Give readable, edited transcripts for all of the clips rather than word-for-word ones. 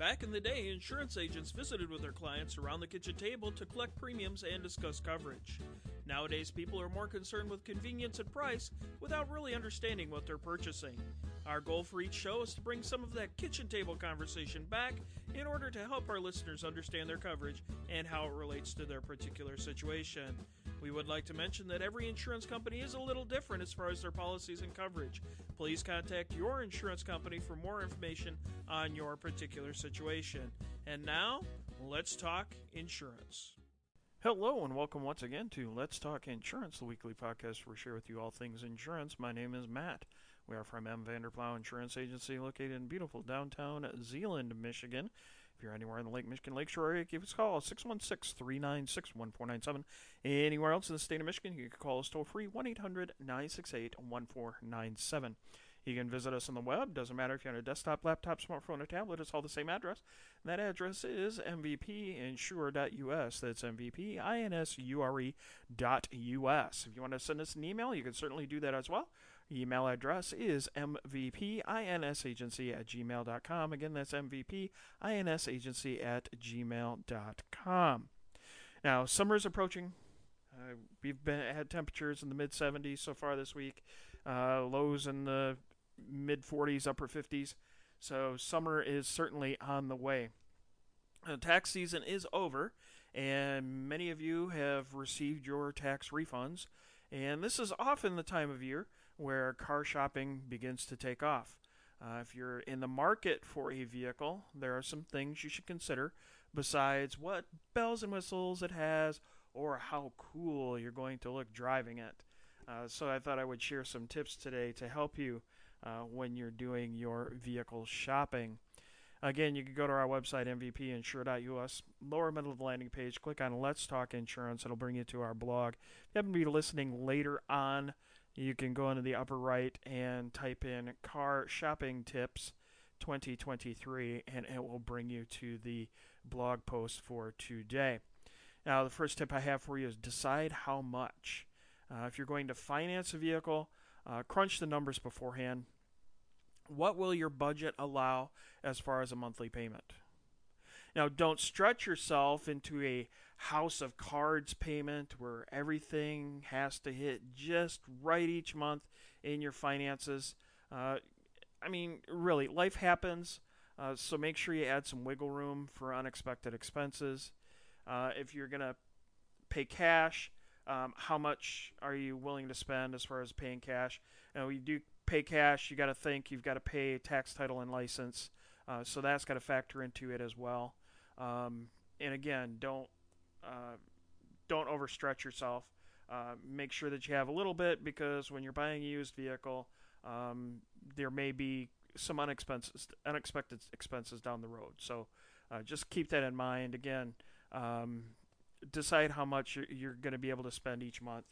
Back in the day, insurance agents visited with their clients around the kitchen table to collect premiums and discuss coverage. Nowadays, people are more concerned with convenience and price without really understanding what they're purchasing. Our goal for each show is to bring some of that kitchen table conversation back in order to help our listeners understand their coverage and how it relates to their particular situation. We would like to mention that every insurance company is a little different as far as their policies and coverage. Please contact your insurance company for more information on your particular situation. And now, let's talk insurance. Hello and welcome once again to Let's Talk Insurance, the weekly podcast where we share with you all things insurance. My name is Matt. We are from M. Vanderplow Insurance Agency located in beautiful downtown Zeeland, Michigan. If you're anywhere in the Lake Michigan Lakeshore area, give us a call, 616-396-1497. Anywhere else in the state of Michigan, you can call us toll-free, 1-800-968-1497. You can visit us on the web. Doesn't matter if you're on a desktop, laptop, smartphone, or tablet. It's all the same address. And that address is mvpinsure.us. That's mvpinsure.us. If you want to send us an email, you can certainly do that as well. Email address is mvpinsagency@gmail.com. Again, that's mvpinsagency@gmail.com. Now, summer is approaching. We've had temperatures in the mid-70s so far this week. Lows in the mid-40s, upper 50s. So summer is certainly on the way. Tax season is over, and many of you have received your tax refunds. And this is often the time of year where car shopping begins to take off. If you're in the market for a vehicle, there are some things you should consider besides what bells and whistles it has or how cool you're going to look driving it. So I thought I would share some tips today to help you when you're doing your vehicle shopping. Again, you can go to our website, mvpinsure.us, lower middle of the landing page, click on Let's Talk Insurance. It'll bring you to our blog. If you happen to be listening later on, you can go into the upper right and type in Car Shopping Tips 2023, and it will bring you to the blog post for today. Now, the first tip I have for you is decide how much. If you're going to finance a vehicle, crunch the numbers beforehand. What will your budget allow as far as a monthly payment? Now, don't stretch yourself into a house of cards payment where everything has to hit just right each month in your finances. Really, life happens, so make sure you add some wiggle room for unexpected expenses. If you're going to pay cash, how much are you willing to spend as far as paying cash? Now, you do pay cash, you got to think you've got to pay tax, title, and license, so that's got to factor into it as well. And again, don't overstretch yourself. Make sure that you have a little bit, because when you're buying a used vehicle, there may be some unexpected expenses down the road. So just keep that in mind. Again, decide how much you're going to be able to spend each month.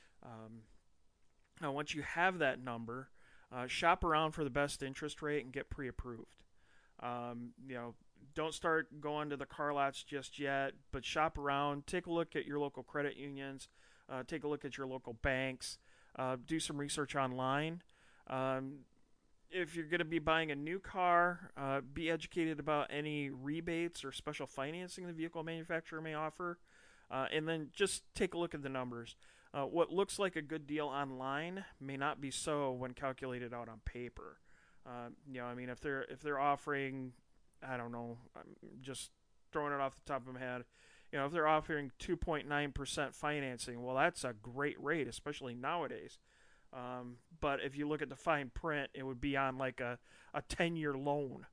Now, once you have that number, shop around for the best interest rate and get pre-approved. Don't start going to the car lots just yet, but shop around. Take a look at your local credit unions. Take a look at your local banks. Do some research online. If you're going to be buying a new car, be educated about any rebates or special financing the vehicle manufacturer may offer. And then just take a look at the numbers. What looks like a good deal online may not be so when calculated out on paper. If they're offering, I don't know, I'm just throwing it off the top of my head, if they're offering 2.9% financing, well, that's a great rate, especially nowadays. But if you look at the fine print, it would be on like a 10-year loan,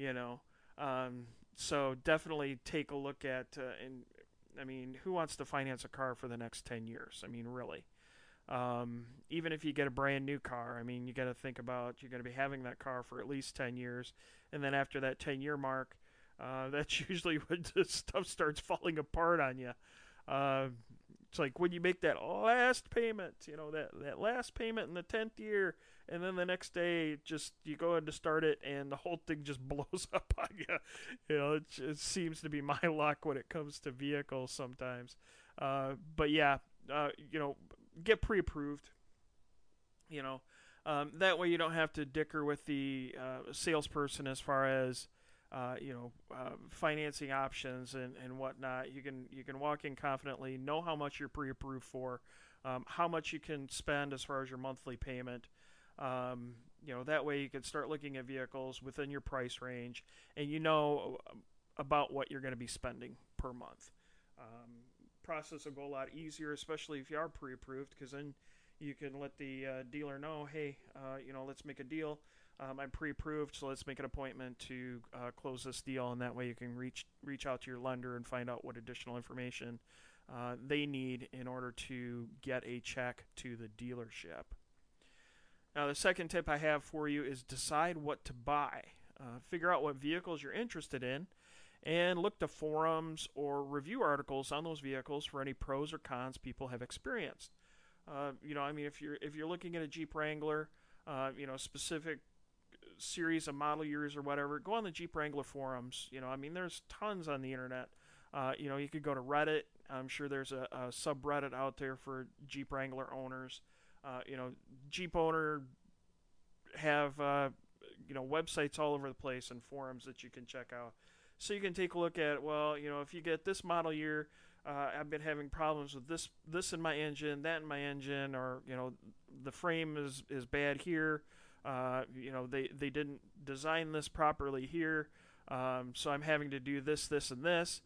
So definitely take a look at, who wants to finance a car for the next 10 years? Really. Even if you get a brand new car, you got to think about you're going to be having that car for at least 10 years. And then after that 10-year mark, that's usually when the stuff starts falling apart on you. It's like when you make that last payment, that last payment in the 10th year, and then the next day, you go in to start it, and the whole thing just blows up on you. It seems to be my luck when it comes to vehicles sometimes. Get pre-approved. That way you don't have to dicker with the salesperson as far as financing options and whatnot. You can walk in confidently, know how much you're pre-approved for, how much you can spend as far as your monthly payment. That way you can start looking at vehicles within your price range, and about what you're going to be spending per month. Process will go a lot easier, especially if you are pre-approved, because then you can let the dealer know, hey, let's make a deal. I'm pre-approved, so let's make an appointment to close this deal, and that way you can reach out to your lender and find out what additional information they need in order to get a check to the dealership. Now, the second tip I have for you is decide what to buy. Figure out what vehicles you're interested in, and look to forums or review articles on those vehicles for any pros or cons people have experienced. If you're looking at a Jeep Wrangler, specific series of model years or whatever, go on the Jeep Wrangler forums. There's tons on the internet. You could go to Reddit. I'm sure there's a subreddit out there for Jeep Wrangler owners. Jeep owner have websites all over the place and forums that you can check out. So you can take a look at, if you get this model year, I've been having problems with this in my engine, that in my engine, or the frame is bad here. They didn't design this properly here, so I'm having to do this, and this.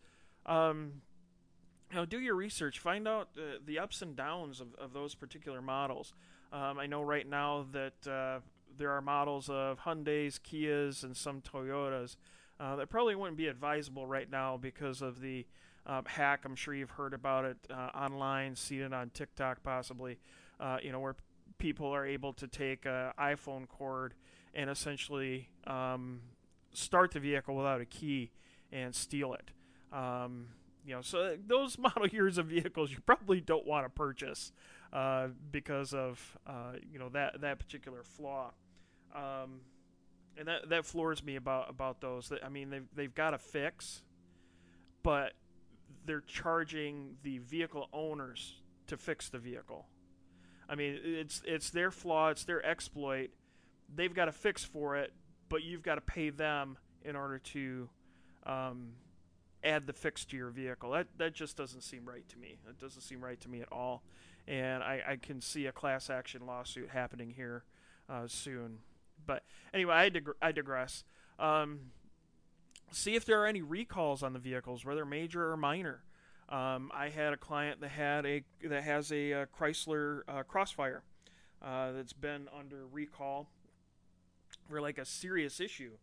Do your research. Find out the ups and downs of those particular models. I know right now that there are models of Hyundais, Kias, and some Toyotas that probably wouldn't be advisable right now because of the hack. I'm sure you've heard about it online, seen it on TikTok possibly, where people are able to take an iPhone cord and essentially start the vehicle without a key and steal it. So those model years of vehicles you probably don't want to purchase because of that particular flaw. And that floors me about those. They've got a fix, but they're charging the vehicle owners to fix the vehicle. It's their flaw, it's their exploit. They've got a fix for it, but you've got to pay them in order to add the fix to your vehicle. That just doesn't seem right to me. That doesn't seem right to me at all. And I can see a class action lawsuit happening here soon. But anyway, I digress. See if there are any recalls on the vehicles, whether major or minor. I had a client that has a Chrysler Crossfire that's been under recall for like a serious issue.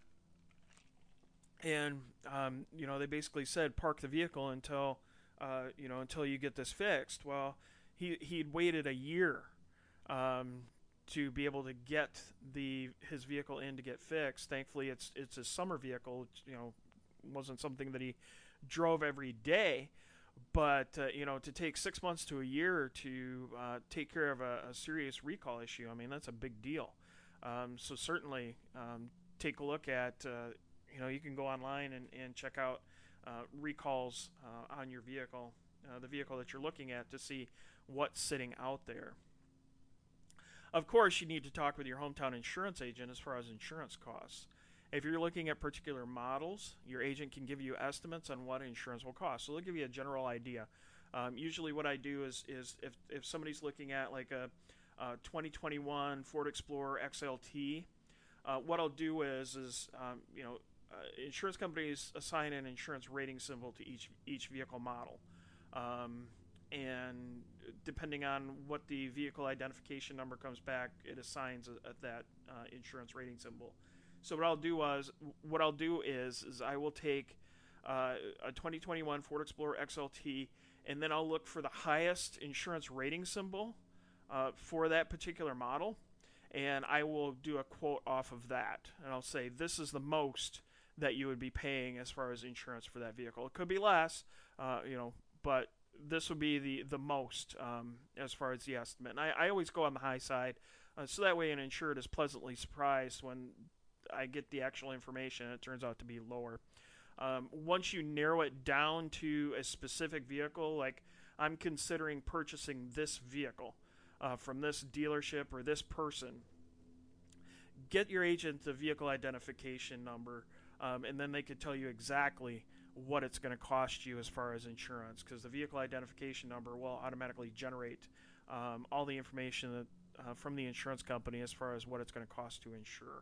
And they basically said park the vehicle until you get this fixed. Well, he'd waited a year to be able to get his vehicle in to get fixed. Thankfully, it's a summer vehicle. Wasn't something that he drove every day. But to take 6 months to a year to take care of a serious recall issue, that's a big deal. So certainly take a look at. You can go online and check out recalls on your vehicle, the vehicle that you're looking at, to see what's sitting out there. Of course, you need to talk with your hometown insurance agent as far as insurance costs. If you're looking at particular models, your agent can give you estimates on what insurance will cost. So they'll give you a general idea. Usually what I do is if somebody's looking at like a 2021 Ford Explorer XLT, what I'll do is insurance companies assign an insurance rating symbol to each vehicle model. And depending on what the vehicle identification number comes back, it assigns that insurance rating symbol. So what I'll do is I will take a 2021 Ford Explorer XLT, and then I'll look for the highest insurance rating symbol for that particular model, and I will do a quote off of that. And I'll say this is the most that you would be paying as far as insurance for that vehicle. It could be less, but this would be the most as far as the estimate. And I always go on the high side, so that way an insured is pleasantly surprised when I get the actual information and it turns out to be lower. Once you narrow it down to a specific vehicle, like I'm considering purchasing this vehicle from this dealership or this person, get your agent the vehicle identification number. and then they could tell you exactly what it's going to cost you as far as insurance, because the vehicle identification number will automatically generate all the information that, from the insurance company as far as what it's going to cost to insure.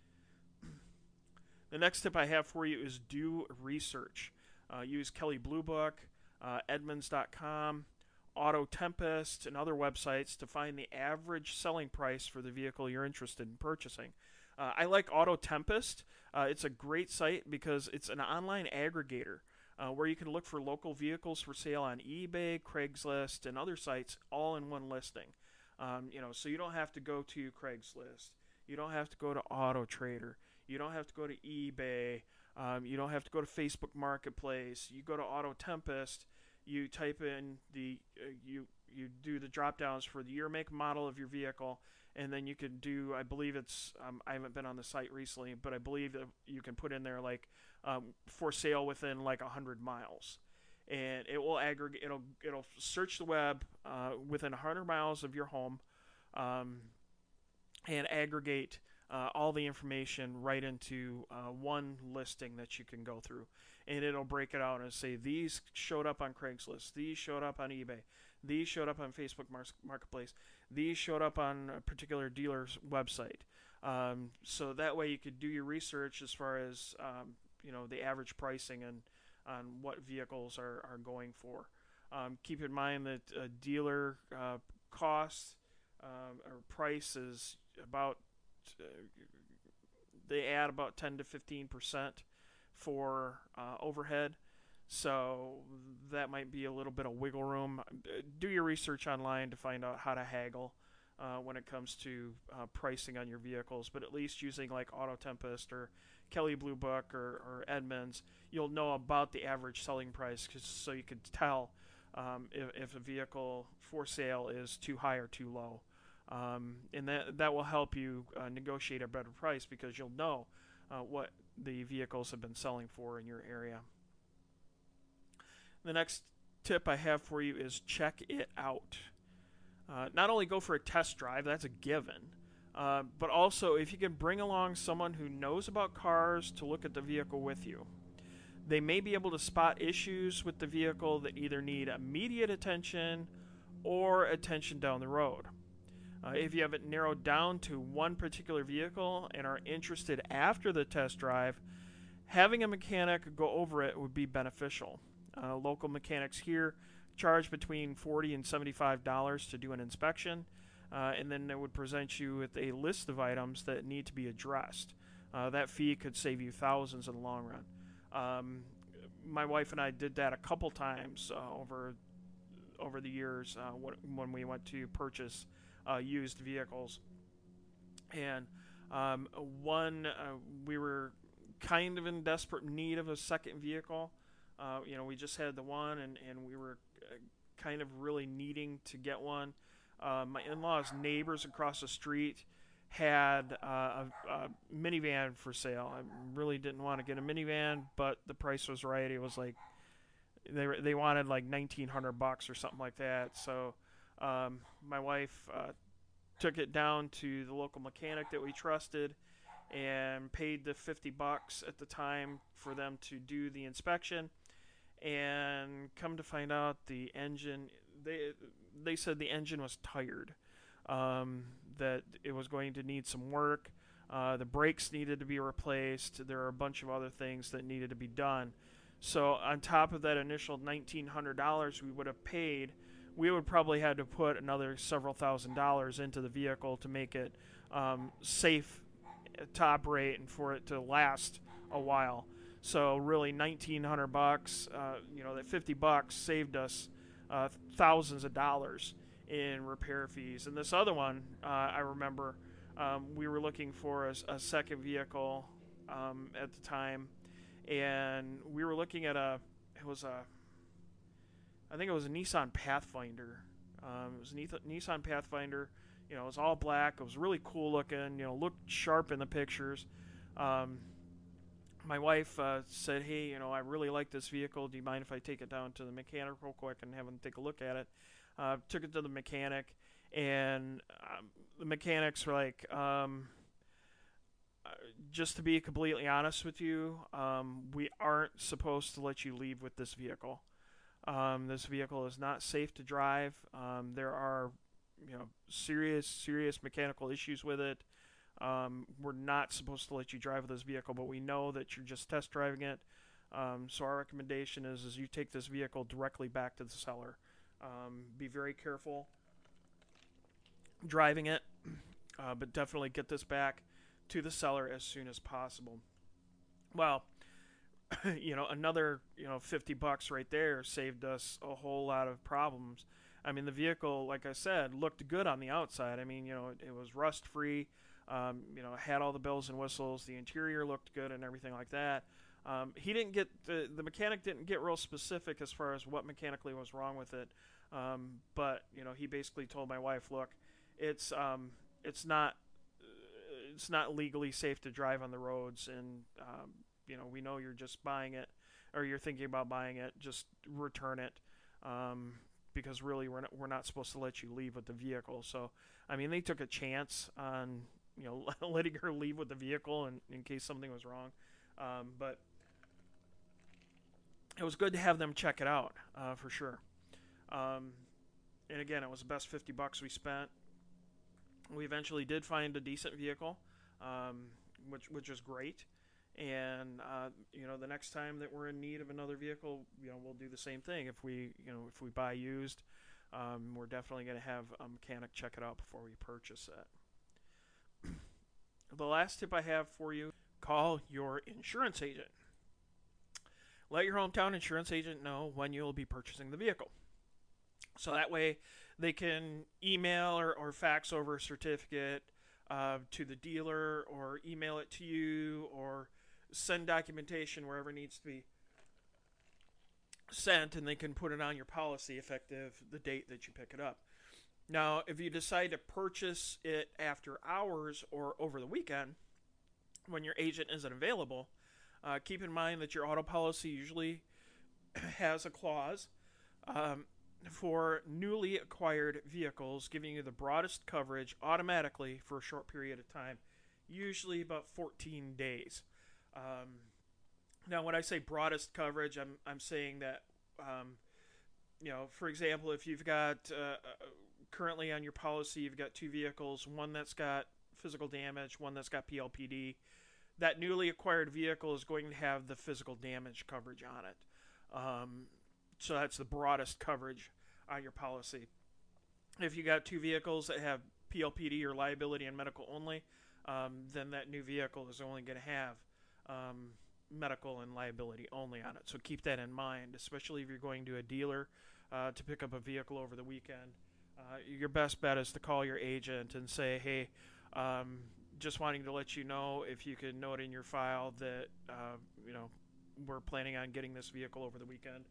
The next tip I have for you is do research. Use Kelley Blue Book, Edmunds.com, Auto Tempest, and other websites to find the average selling price for the vehicle you're interested in purchasing. I like Auto Tempest. It's a great site because it's an online aggregator where you can look for local vehicles for sale on eBay, Craigslist, and other sites all in one listing. So you don't have to go to Craigslist. You don't have to go to Auto Trader. You don't have to go to eBay. You don't have to go to Facebook Marketplace. You go to Auto Tempest. You type in you do the drop downs for the year, make, model of your vehicle, and then you can do, I believe it's, I haven't been on the site recently, but I believe that you can put in there like for sale within like 100 miles. And it will aggregate, it'll search the web within 100 miles of your home and aggregate all the information right into one listing that you can go through. And it'll break it out and say, these showed up on Craigslist, these showed up on eBay, these showed up on Facebook Marketplace, these showed up on a particular dealer's website. So that way you could do your research as far as the average pricing and on what vehicles are going for. Keep in mind that a dealer cost or price is about they add about 10 to 15% for overhead, so that might be a little bit of wiggle room. Do your research online to find out how to haggle when it comes to pricing on your vehicles, but at least using like Auto Tempest or Kelley Blue Book or Edmunds, you'll know about the average selling price, so you could tell if a vehicle for sale is too high or too low. And that will help you negotiate a better price, because you'll know what the vehicles have been selling for in your area. The next tip I have for you is check it out. Not only go for a test drive, that's a given, but also if you can bring along someone who knows about cars to look at the vehicle with you. They may be able to spot issues with the vehicle that either need immediate attention or attention down the road. If you have it narrowed down to one particular vehicle and are interested after the test drive, having a mechanic go over it would be beneficial. Local mechanics here charge between $40 and $75 to do an inspection, and then they would present you with a list of items that need to be addressed. That fee could save you thousands in the long run. My wife and I did that a couple times over the years when we went to purchase used vehicles. And we were kind of in desperate need of a second vehicle. We just had the one, and we were kind of really needing to get one. My in-laws' neighbors across the street had a minivan for sale. I really didn't want to get a minivan, but the price was right. It was like they wanted like $1,900 or something like that. So my wife took it down to the local mechanic that we trusted and paid the $50 at the time for them to do the inspection. And come to find out, the engine, they said the engine was tired, that it was going to need some work. The brakes needed to be replaced. There are a bunch of other things that needed to be done. So on top of that initial $1,900 we would have paid, we would probably have to put another several $1,000s into the vehicle to make it safe to operate and for it to last a while. So really, $1,900, that $50 saved us thousands of dollars in repair fees. And this other one, I remember, we were looking for a second vehicle at the time, and we were looking at I think it was a Nissan Pathfinder. It was a Nissan Pathfinder. It was all black. It was really cool looking. Looked sharp in the pictures. My wife said, "Hey, I really like this vehicle. Do you mind if I take it down to the mechanic real quick and have him take a look at it?" Took it to the mechanic, and the mechanics were like, just to be completely honest with you, we aren't supposed to let you leave with this vehicle. This vehicle is not safe to drive. There are, serious mechanical issues with it. We're not supposed to let you drive with this vehicle, but we know that you're just test driving it. So our recommendation is you take this vehicle directly back to the seller. Be very careful driving it, but definitely get this back to the seller as soon as possible. Well, another, $50 right there saved us a whole lot of problems. I mean, the vehicle, like I said, looked good on the outside. I mean, it was rust free. Had all the bells and whistles. The interior looked good and everything like that. He didn't get the mechanic didn't get real specific as far as what mechanically was wrong with it. But he basically told my wife, look, it's not legally safe to drive on the roads, and we know you're just buying it, or you're thinking about buying it. Just return it, because really we're not supposed to let you leave with the vehicle. So I mean, they took a chance on letting her leave with the vehicle in case something was wrong, but it was good to have them check it out, for sure. And again, it was the best $50 we spent. We eventually did find a decent vehicle, which is great. And the next time that we're in need of another vehicle, we'll do the same thing. If we buy used, we're definitely going to have a mechanic check it out before we purchase it. The last tip I have for you: call your insurance agent. Let your hometown insurance agent know when you'll be purchasing the vehicle. So that way they can email or fax over a certificate to the dealer, or email it to you, or send documentation wherever it needs to be sent, and they can put it on your policy effective the date that you pick it up. Now, if you decide to purchase it after hours or over the weekend, when your agent isn't available, keep in mind that your auto policy usually has a clause for newly acquired vehicles, giving you the broadest coverage automatically for a short period of time, usually about 14 days. Now, when I say broadest coverage, I'm saying that, for example, if you've got currently on your policy, you've got two vehicles, one that's got physical damage, one that's got PLPD. That newly acquired vehicle is going to have the physical damage coverage on it. So that's the broadest coverage on your policy. If you got two vehicles that have PLPD or liability and medical only, then that new vehicle is only going to have medical and liability only on it. So keep that in mind, especially if you're going to a dealer to pick up a vehicle over the weekend. Your best bet is to call your agent and say, hey, just wanting to let you know if you could note in your file that we're planning on getting this vehicle over the weekend,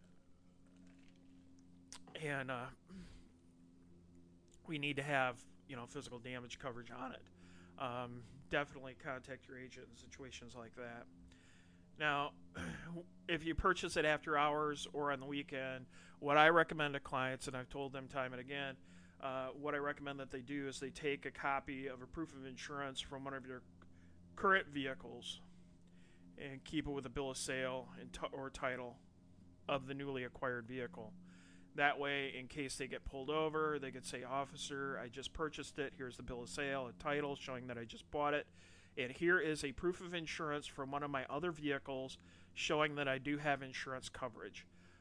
and we need to have physical damage coverage on it. Definitely contact your agent in situations like that. Now, if you purchase it after hours or on the weekend, what I recommend to clients, and I've told them time and again, what I recommend that they do is they take a copy of a proof of insurance from one of your current vehicles and keep it with a bill of sale or title of the newly acquired vehicle. That way, in case they get pulled over, they could say, officer, I just purchased it. Here's the bill of sale, a title showing that I just bought it. And here is a proof of insurance from one of my other vehicles showing that I do have insurance coverage.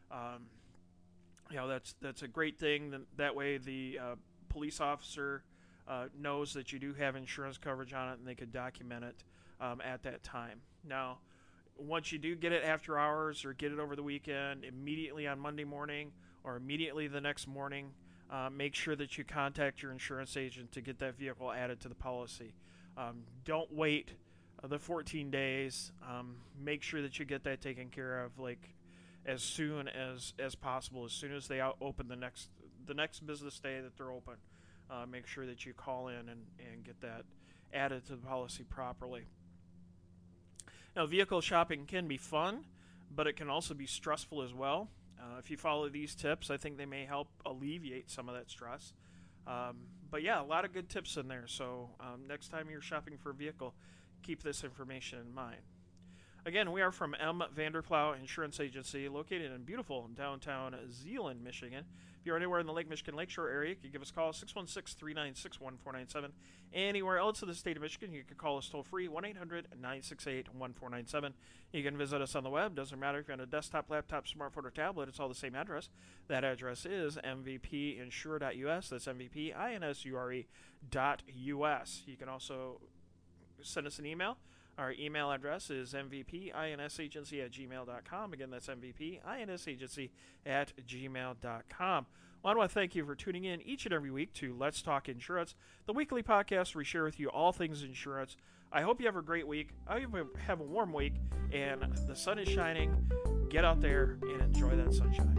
That's a great thing. That way the police officer knows that you do have insurance coverage on it, and they could document it at that time. Now, once you do get it after hours or get it over the weekend, immediately on Monday morning or immediately the next morning, make sure that you contact your insurance agent to get that vehicle added to the policy. Don't wait the 14 days. Make sure that you get that taken care of as soon as possible. As soon as they open the next business day that they're open, make sure that you call in and get that added to the policy properly. Now, vehicle shopping can be fun, but it can also be stressful as well. If you follow these tips, I think they may help alleviate some of that stress. But yeah, a lot of good tips in there. So next time you're shopping for a vehicle, keep this information in mind. Again, we are from M. Vanderplow Insurance Agency, located in beautiful downtown Zeeland, Michigan. If you're anywhere in the Lake Michigan Lakeshore area, you can give us a call, 616-396-1497. Anywhere else in the state of Michigan, you can call us toll-free, 1-800-968-1497. You can visit us on the web. Doesn't matter if you're on a desktop, laptop, smartphone, or tablet. It's all the same address. That address is mvpinsure.us. That's mvpinsure.us. You can also send us an email. Our email address is mvpinsagency@gmail.com. Again, that's mvpinsagency@gmail.com. Well, I want to thank you for tuning in each and every week to Let's Talk Insurance, the weekly podcast where we share with you all things insurance. I hope you have a great week. I hope you have a warm week, and the sun is shining. Get out there and enjoy that sunshine.